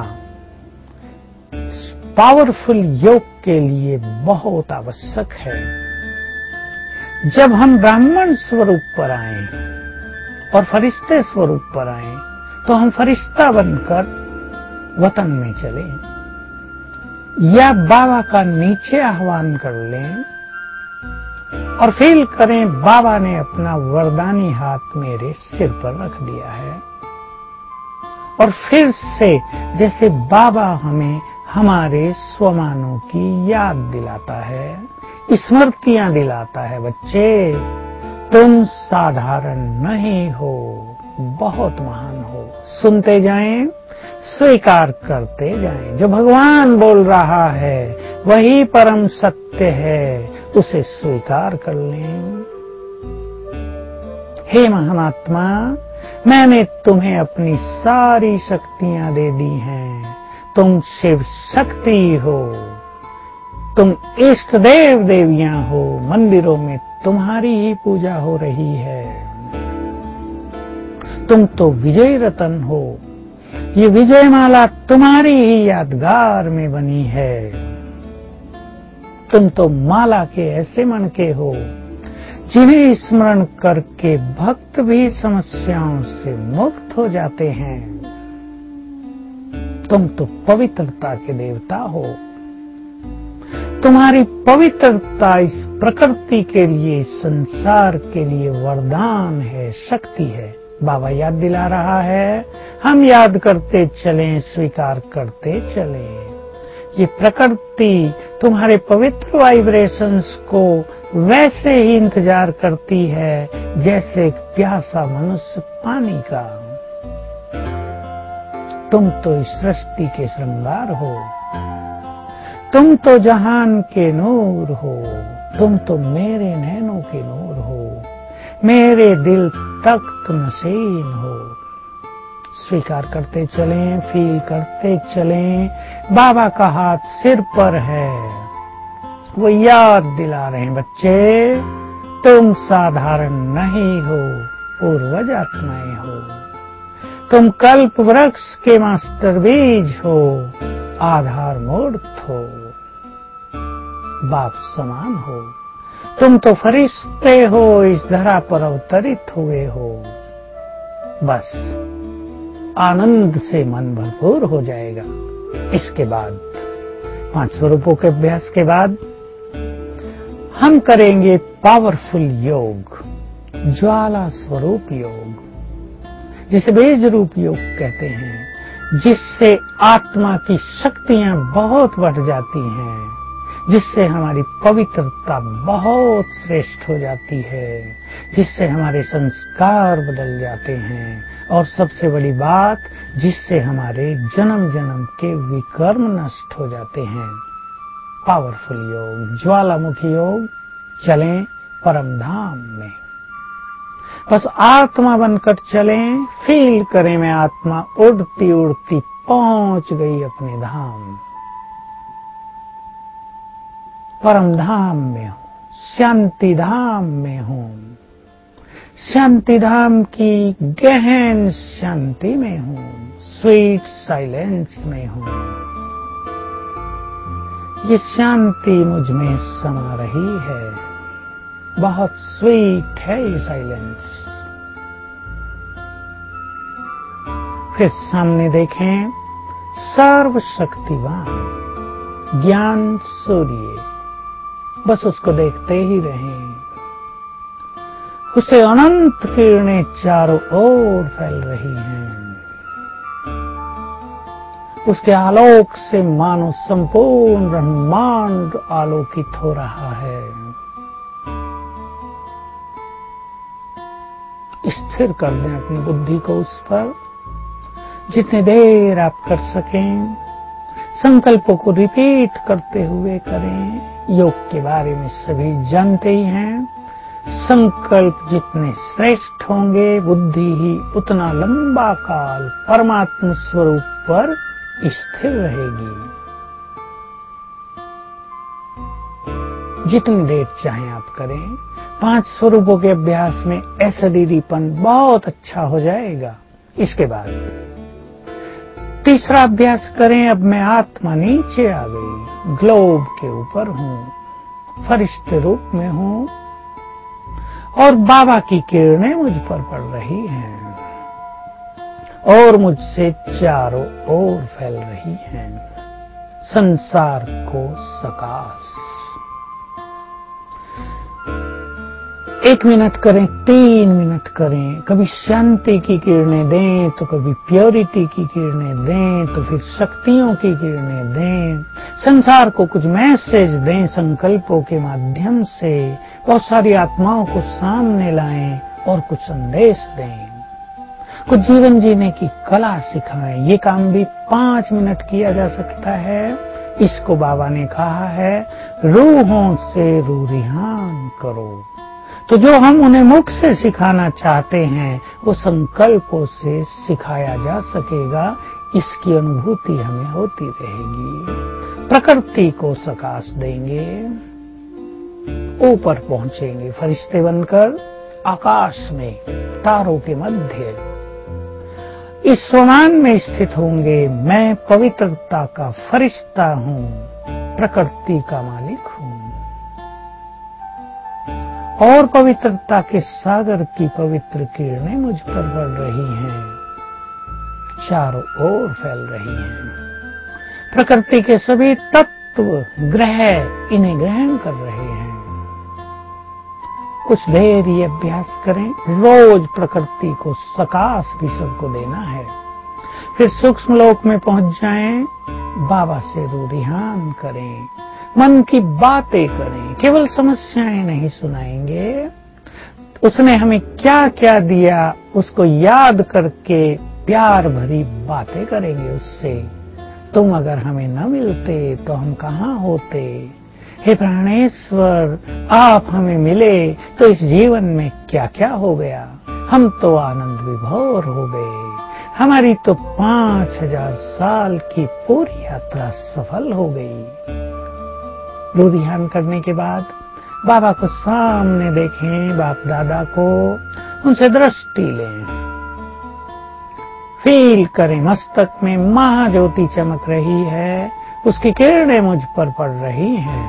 पावरफुल योग के लिए बहुत आवश्यक है। जब हम ब्राह्मण स्वरूप पर आए और फरिश्ते स्वरूप पर आए, तो हम फरिश्ता बनकर वतन में चले, या बाबा का नीचे आह्वान कर लें और फील करें बाबा ने अपना वरदानी हाथ मेरे सिर पर रख दिया है, और फिर से जैसे बाबा हमें हमारे स्वमानों की याद दिलाता है, स्मृतियां दिलाता है। बच्चे, तुम साधारण नहीं हो, बहुत महान हो। सुनते जाएं, स्वीकार करते जाएं। जो भगवान बोल रहा है वही परम सत्य है, उसे स्वीकार कर लें। हे महात्मा, मैंने तुम्हें अपनी सारी शक्तियां दे दी हैं। तुम शिव शक्ति हो, तुम इष्ट देव देवियां हो, मंदिरों में तुम्हारी ही पूजा हो रही है। तुम तो विजय रतन हो, ये विजय माला तुम्हारी ही यादगार में बनी है। तुम तो माला के ऐसे मनके हो जिन्हें स्मरण करके भक्त भी समस्याओं से मुक्त हो जाते हैं। तुम तो पवित्रता के देवता हो, तुम्हारी पवित्रता इस प्रकृति के लिए, संसार के लिए वरदान है, शक्ति है। बाबा याद दिला रहा है, हम याद करते चलें, स्वीकार करते चलें। ये प्रकृति तुम्हारे पवित्र वाइब्रेशंस को वैसे ही इंतजार करती है जैसे एक प्यासा मनुष्य पानी का। तुम तो इस सृष्टि के श्रृंगार हो, तुम तो जहान के नूर हो, तुम तो मेरे नैनों के नूर हो, मेरे दिल तख्त नशीन हो। स्वीकार करते चलें, फील करते चलें। बाबा का हाथ सिर पर है, वो याद दिला रहे हैं, बच्चे तुम साधारण नहीं हो, पूर्वज आत्माएं हो। तुम कल्प वृक्ष के मास्टर बीज हो, आधार मूर्त हो, बाप समान हो। तुम तो फरिश्ते हो, इस धरा पर अवतरित हुए हो। बस आनंद से मन भरपूर हो जाएगा। इसके बाद पांच स्वरूपों के अभ्यास के बाद हम करेंगे पावरफुल योग, ज्वाला स्वरूप योग, जिसे बीज रूप योग कहते हैं, जिससे आत्मा की शक्तियां बहुत बढ़ जाती हैं, जिससे हमारी पवित्रता बहुत श्रेष्ठ हो जाती है, जिससे हमारे संस्कार बदल जाते हैं और सबसे बड़ी बात, जिससे हमारे जन्म जन्म के विकर्म नष्ट हो जाते हैं। पावरफुल योग, ज्वालामुखी योग। चलें परम धाम में। बस आत्मा बनकर चलें, फील करें मैं आत्मा उड़ती उड़ती पहुंच गई अपने धाम। परम धाम में हूं, शांति धाम में हूं, शांति धाम की गहन शांति में हूं, स्वीट साइलेंस में हूं। ये शांति मुझ में समा रही है, बहुत स्वीट है ये साइलेंस। फिर सामने देखें सर्वशक्तिवान ज्ञान सूर्य, बस उसको देखते ही रहें। उसे अनंत किरणें चारों ओर फैल रही हैं। उसके आलोक से मानो संपूर्ण ब्रह्मांड आलोकित हो रहा है। स्थिर कर दें अपनी बुद्धि को उस पर, जितनी देर आप कर सकें। संकल्पों को रिपीट करते हुए करें। योग के बारे में सभी जानते ही हैं, संकल्प जितने श्रेष्ठ होंगे, बुद्धि ही उतना लंबा काल परमात्म स्वरूप पर स्थिर रहेगी। जितनी देर चाहें आप करें। पांच स्वरूपों के अभ्यास में अशरीरीपन बहुत अच्छा हो जाएगा। इसके बाद तीसरा अभ्यास करें। अब मैं आत्मा नीचे आ गई, ग्लोब के ऊपर हूं, फरिश्ते रूप में हूं और बाबा की किरणें मुझ पर पड़ रही हैं और मुझसे चारों ओर फैल रही हैं। संसार को सकाश। एक मिनट करें, तीन मिनट करें। कभी शांति की किरणें दें तो कभी प्योरिटी की किरणें दें तो फिर शक्तियों की किरणें दें। संसार को कुछ मैसेज दें संकल्पों के माध्यम से। बहुत सारी आत्माओं को सामने लाएं और कुछ संदेश दें। कुछ जीवन जीने की कला सिखाएं। ये काम भी पांच मिनट किया जा सकता है। इसको बाबा ने कहा है, रूहों से रूरिहान करो। तो जो हम उन्हें मुख से सिखाना चाहते हैं, वो संकल्पों से सिखाया जा सकेगा। इसकी अनुभूति हमें होती रहेगी। प्रकृति को सकाश देंगे, ऊपर पहुंचेंगे फरिश्ते बनकर आकाश में, तारों के मध्य इस स्वमान में स्थित होंगे। मैं पवित्रता का फरिश्ता हूं, प्रकृति का मालिक हूं और पवित्रता के सागर की पवित्र किरणें मुझ पर पड़ रही हैं, चारों ओर फैल रही हैं। प्रकृति के सभी तत्व, ग्रह इन्हें ग्रहण कर रहे हैं। कुछ देर ये अभ्यास करें। रोज प्रकृति को सकाश भी सबको देना है। फिर सूक्ष्म लोक में पहुंच जाएं, बाबा से रूरिहान करें, मन की बातें करें। केवल समस्याएं नहीं सुनाएंगे, उसने हमें क्या क्या दिया उसको याद करके प्यार भरी बातें करेंगे उससे। तुम अगर हमें न मिलते तो हम कहां होते। हे प्राणेश्वर, आप हमें मिले तो इस जीवन में क्या क्या हो गया। हम तो आनंद विभोर हो गए। हमारी तो पांच हजार साल की पूरी यात्रा सफल हो गई। रूरिहान करने के बाद बाबा को सामने देखें, बाप दादा को, उनसे दृष्टि लें। फील करें मस्तक में महाज्योति चमक रही है, उसकी किरणें मुझ पर पड़ रही हैं।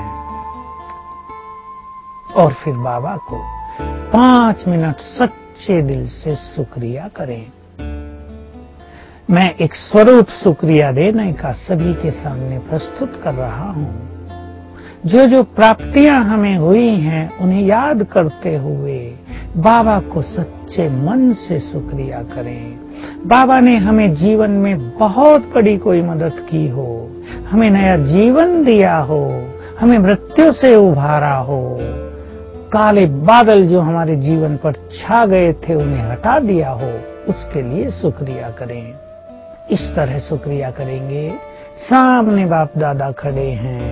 और फिर बाबा को पांच मिनट सच्चे दिल से शुक्रिया करें। मैं एक स्वरूप शुक्रिया देने का सभी के सामने प्रस्तुत कर रहा हूं। जो जो प्राप्तियां हमें हुई हैं, उन्हें याद करते हुए बाबा को सच्चे मन से शुक्रिया करें। बाबा ने हमें जीवन में बहुत बड़ी कोई मदद की हो, हमें नया जीवन दिया हो, हमें मृत्यु से उभारा हो, काले बादल जो हमारे जीवन पर छा गए थे उन्हें हटा दिया हो, उसके लिए शुक्रिया करें। इस तरह शुक्रिया करेंगे, सामने बाप दादा खड़े हैं।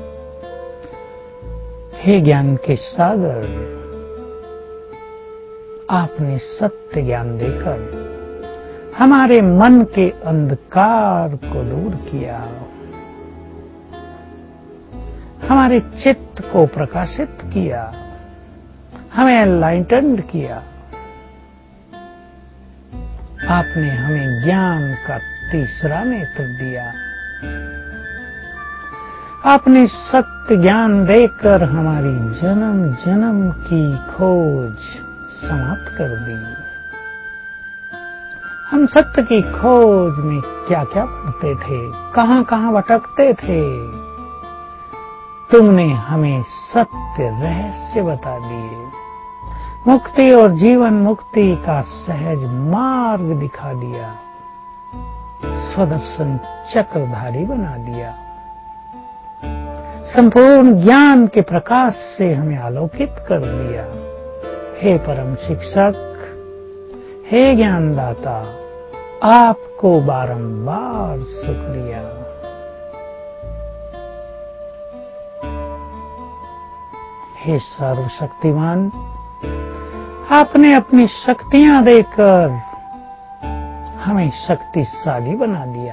हे ज्ञान के सागर, आपने सत्य ज्ञान देकर हमारे मन के अंधकार को दूर किया, हमारे चित्त को प्रकाशित किया, हमें एनलाइटन्ड किया। आपने हमें ज्ञान का तीसरा नेत्र दिया। आपने सत्य ज्ञान देकर हमारी जन्म जन्म की खोज समाप्त कर दी। हम सत्य की खोज में क्या क्या पढ़ते थे, कहां कहां भटकते थे, तुमने हमें सत्य रहस्य बता दिए। मुक्ति और जीवन मुक्ति का सहज मार्ग दिखा दिया, स्वदर्शन चक्रधारी बना दिया। संपूर्ण ज्ञान के प्रकाश से हमें आलोकित कर दिया। हे परम शिक्षक, हे ज्ञानदाता, आपको बारंबार शुक्रिया। हे सर्वशक्तिमान, आपने अपनी शक्तियां देकर हमें शक्तिशाली बना दिया।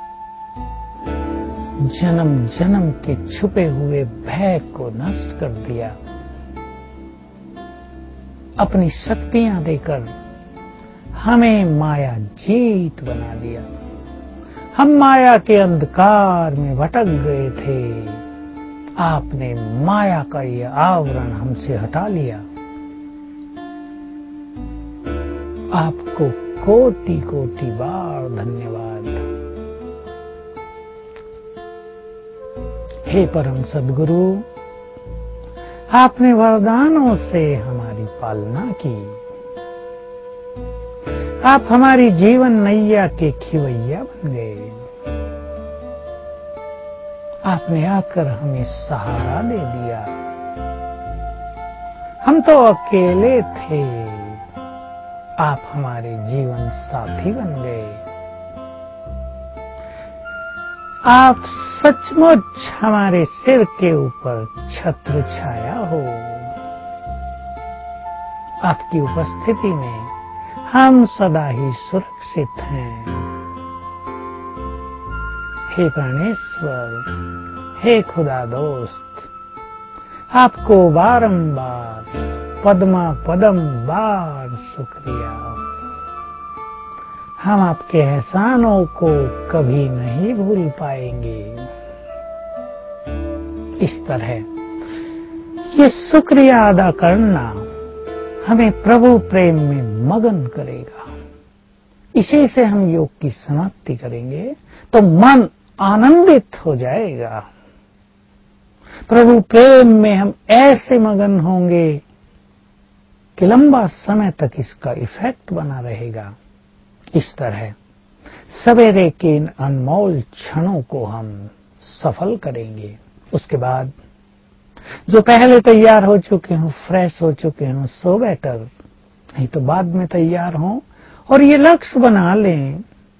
जन्म जन्म के छुपे हुए भय को नष्ट कर दिया। अपनी शक्तियां देकर हमें माया जीत बना दिया। हम माया के अंधकार में भटक गए थे, आपने माया का ये आवरण हमसे हटा लिया। आपको कोटि कोटि बार धन्यवाद। हे परम सद्गुरु, आपने वरदानों से हमारी पालना की। आप हमारी जीवन नैया के खिवैया बन गए। आपने आकर हमें सहारा दे दिया। हम तो अकेले थे, आप हमारे जीवन साथी बन गए। आप सचमुच हमारे सिर के ऊपर छत्र छाया हो। आपकी उपस्थिति में हम सदा ही सुरक्षित हैं। हे प्राणेश्वर, हे खुदा दोस्त, आपको बारंबार पद्मा पदम बार शुक्रिया। हम आपके एहसानों को कभी नहीं भूल पाएंगे। इस तरह ये शुक्रिया अदा करना हमें प्रभु प्रेम में मगन करेगा। इसी से हम योग की समाप्ति करेंगे तो मन आनंदित हो जाएगा। प्रभु प्रेम में हम ऐसे मगन होंगे कि लंबा समय तक इसका इफेक्ट बना रहेगा। इस तरह सवेरे के इन अनमोल क्षणों को हम सफल करेंगे। उसके बाद जो पहले तैयार हो चुके हों, फ्रेश हो चुके हों, सो बेटर, नहीं तो बाद में तैयार हों और ये लक्ष्य बना लें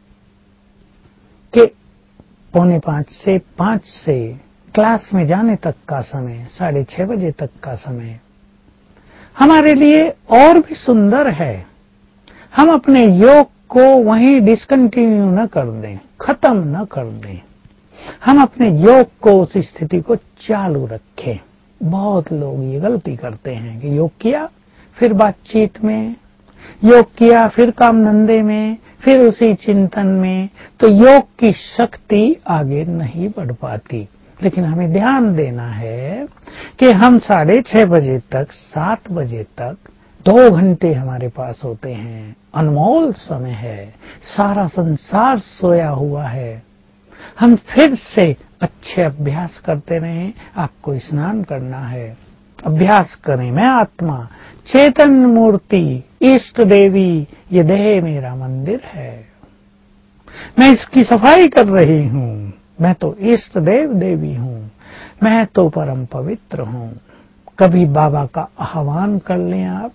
कि पौने पांच से पांच से क्लास में जाने तक का समय, साढ़े छह बजे तक का समय हमारे लिए और भी सुंदर है। हम अपने योग को वहीं डिसकंटिन्यू न कर दें, खत्म न कर दें। हम अपने योग को, उस स्थिति को चालू रखें। बहुत लोग ये गलती करते हैं कि योग किया फिर बातचीत में, योग किया फिर काम धंधे में, फिर उसी चिंतन में, तो योग की शक्ति आगे नहीं बढ़ पाती। लेकिन हमें ध्यान देना है कि हम साढ़े छह बजे तक, सात बजे तक दो घंटे हमारे पास होते हैं। अनमोल समय है, सारा संसार सोया हुआ है। हम फिर से अच्छे अभ्यास करते रहें। आपको स्नान करना है, अभ्यास करें। मैं आत्मा, चेतन मूर्ति, इष्ट देवी, ये देह मेरा मंदिर है। मैं इसकी सफाई कर रही हूं। मैं तो इष्ट देव देवी हूं। मैं तो परम पवित्र हूं। कभी बाबा का आह्वान कर लें आप,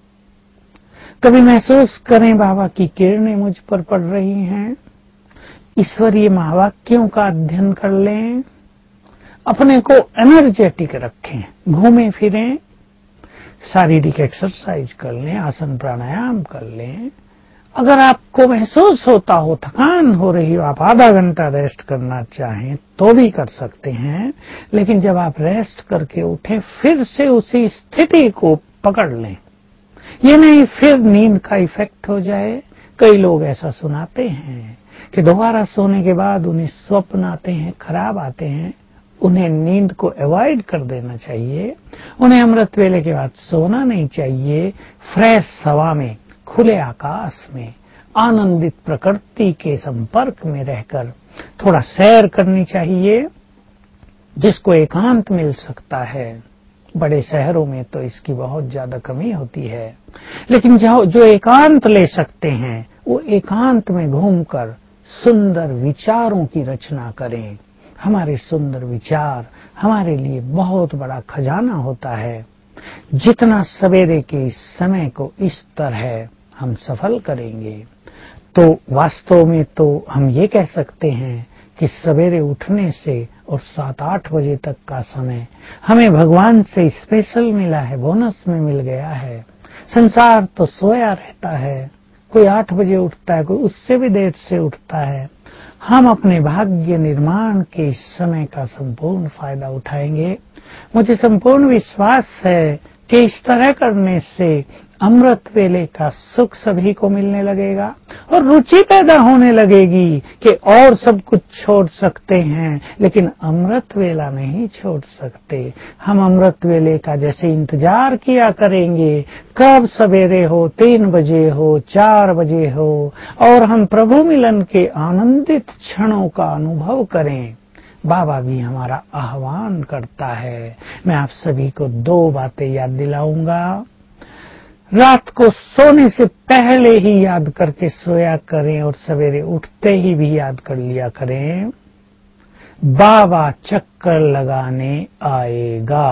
कभी महसूस करें बाबा की किरणें मुझ पर पड़ रही हैं, ईश्वरीय महावाक्यों का अध्ययन कर लें, अपने को एनर्जेटिक रखें, घूमें फिरें, शारीरिक एक्सरसाइज कर लें, आसन प्राणायाम कर लें। अगर आपको महसूस होता हो, थकान हो रही हो, आप आधा घंटा रेस्ट करना चाहें तो भी कर सकते हैं, लेकिन जब आप रेस्ट करके उठें फिर से उसी स्थिति को पकड़ लें। ये नहीं फिर नींद का इफेक्ट हो जाए। कई लोग ऐसा सुनाते हैं कि दोबारा सोने के बाद उन्हें स्वप्न आते हैं, खराब आते हैं। उन्हें नींद को अवॉइड कर देना चाहिए। उन्हें अमृत वेले के बाद सोना नहीं चाहिए। फ्रेश हवा में, खुले आकाश में, आनंदित प्रकृति के संपर्क में रहकर थोड़ा सैर करनी चाहिए, जिसको एकांत मिल सकता है। बड़े शहरों में तो इसकी बहुत ज्यादा कमी होती है, लेकिन जो जो एकांत ले सकते हैं वो एकांत में घूमकर सुंदर विचारों की रचना करें। हमारे सुंदर विचार हमारे लिए बहुत बड़ा खजाना होता है। जितना सवेरे के इस समय को इस तरह हम सफल करेंगे तो वास्तव में तो हम ये कह सकते हैं कि सवेरे उठने से और सात आठ बजे तक का समय हमें भगवान से स्पेशल मिला है, बोनस में मिल गया है। संसार तो सोया रहता है, कोई आठ बजे उठता है, कोई उससे भी देर से उठता है। हम अपने भाग्य निर्माण के इस समय का संपूर्ण फायदा उठाएंगे। मुझे संपूर्ण विश्वास है कि इस तरह करने से अमृत वेले का सुख सभी को मिलने लगेगा और रुचि पैदा होने लगेगी कि और सब कुछ छोड़ सकते हैं लेकिन अमृत वेला नहीं छोड़ सकते। हम अमृत वेले का जैसे इंतजार किया करेंगे, कब सवेरे हो, तीन बजे हो, चार बजे हो, और हम प्रभु मिलन के आनंदित क्षणों का अनुभव करें। बाबा भी हमारा आह्वान करता है। मैं आप सभी को दो बातें याद दिलाऊंगा। रात को सोने से पहले ही याद करके सोया करें और सवेरे उठते ही भी याद कर लिया करें, बाबा चक्कर लगाने आएगा,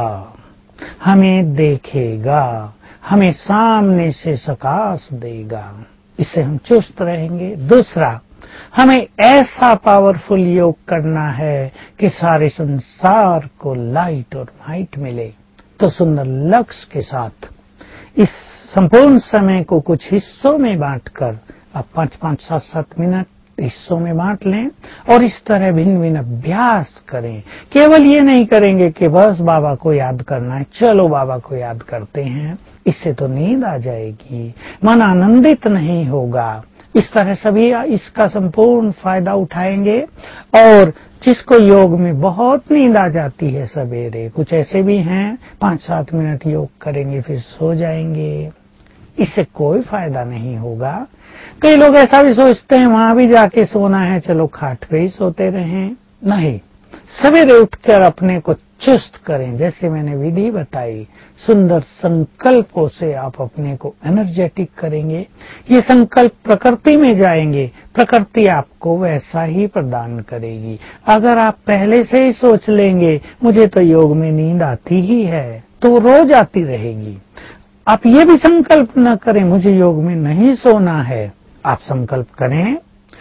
हमें देखेगा, हमें सामने से सकाश देगा। इससे हम चुस्त रहेंगे। दूसरा, हमें ऐसा पावरफुल योग करना है कि सारे संसार को लाइट और माइट मिले। तो सुंदर लक्ष्य के साथ इस संपूर्ण समय को कुछ हिस्सों में बांटकर आप पांच पांच सात सात मिनट हिस्सों में बांट लें और इस तरह भिन्न भिन्न अभ्यास करें। केवल ये नहीं करेंगे कि बस बाबा को याद करना है, चलो बाबा को याद करते हैं। इससे तो नींद आ जाएगी, मन आनंदित नहीं होगा। इस तरह सभी इसका संपूर्ण फायदा उठाएंगे। और जिसको योग में बहुत नींद आ जाती है सवेरे, कुछ ऐसे भी हैं पांच सात मिनट योग करेंगे फिर सो जाएंगे, इससे कोई फायदा नहीं होगा। कई लोग ऐसा भी सोचते हैं वहां भी जाके सोना है, चलो खाट पे ही सोते रहें। नहीं, सवेरे उठकर अपने को चुस्त करें। जैसे मैंने विधि बताई, सुंदर संकल्पों से आप अपने को एनर्जेटिक करेंगे। ये संकल्प प्रकृति में जाएंगे, प्रकृति आपको वैसा ही प्रदान करेगी। अगर आप पहले से ही सोच लेंगे मुझे तो योग में नींद आती ही है, तो वो रोज आती रहेगी। आप ये भी संकल्प न करें मुझे योग में नहीं सोना है, आप संकल्प करें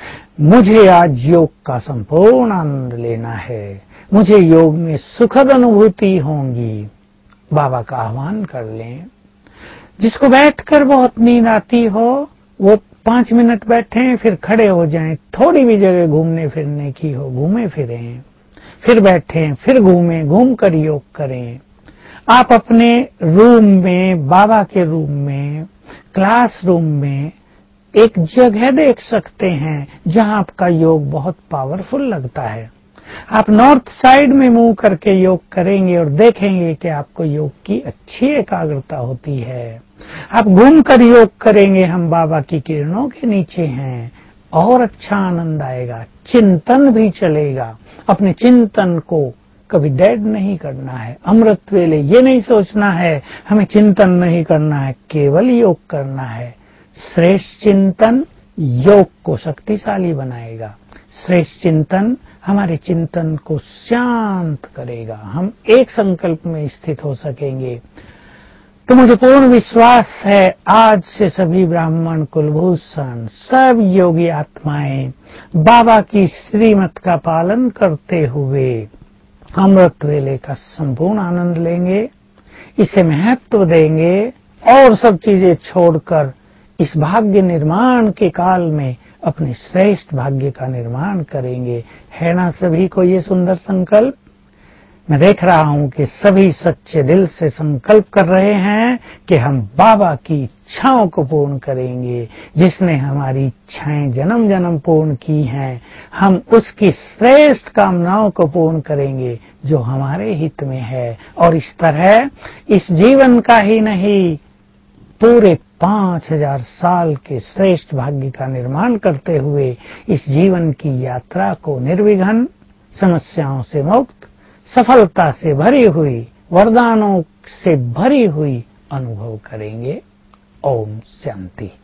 मुझे आज योग का संपूर्ण आनंद लेना है, मुझे योग में सुखद अनुभूति होंगी। बाबा का आह्वान कर लें। जिसको बैठकर बहुत नींद आती हो वो पांच मिनट बैठें, फिर खड़े हो जाएं। थोड़ी भी जगह घूमने फिरने की हो घूमे फिरें, फिर बैठें, फिर घूमें, घूम कर योग करें। आप अपने रूम में, बाबा के रूम में, क्लासरूम में एक जगह देख सकते हैं जहां आपका योग बहुत पावरफुल लगता है। आप नॉर्थ साइड में मुंह करके योग करेंगे और देखेंगे कि आपको योग की अच्छी एकाग्रता होती है। आप घूम कर योग करेंगे, हम बाबा की किरणों के नीचे हैं, और अच्छा आनंद आएगा। चिंतन भी चलेगा। अपने चिंतन को कभी डेड नहीं करना है। अमृत वेले ये नहीं सोचना है हमें चिंतन नहीं करना है, केवल योग करना है। श्रेष्ठ चिंतन योग को शक्तिशाली बनाएगा। श्रेष्ठ चिंतन हमारे चिंतन को शांत करेगा। हम एक संकल्प में स्थित हो सकेंगे। तो मुझे पूर्ण विश्वास है आज से सभी ब्राह्मण कुलभूषण, सब योगी आत्माएं बाबा की श्रीमत का पालन करते हुए अमृत वेले का संपूर्ण आनंद लेंगे, इसे महत्व देंगे और सब चीजें छोड़कर इस भाग्य निर्माण के काल में अपने श्रेष्ठ भाग्य का निर्माण करेंगे। है ना सभी को ये सुंदर संकल्प? मैं देख रहा हूं कि सभी सच्चे दिल से संकल्प कर रहे हैं कि हम बाबा की इच्छाओं को पूर्ण करेंगे। जिसने हमारी इच्छाएं जन्म जन्म पूर्ण की हैं, हम उसकी श्रेष्ठ कामनाओं को पूर्ण करेंगे जो हमारे हित में है। और इस तरह इस जीवन का ही नहीं, पूरे पांच हजार साल के श्रेष्ठ भाग्य का निर्माण करते हुए इस जीवन की यात्रा को निर्विघ्न, समस्याओं से मुक्त, सफलता से भरी हुई, वरदानों से भरी हुई अनुभव करेंगे। ओम शांति।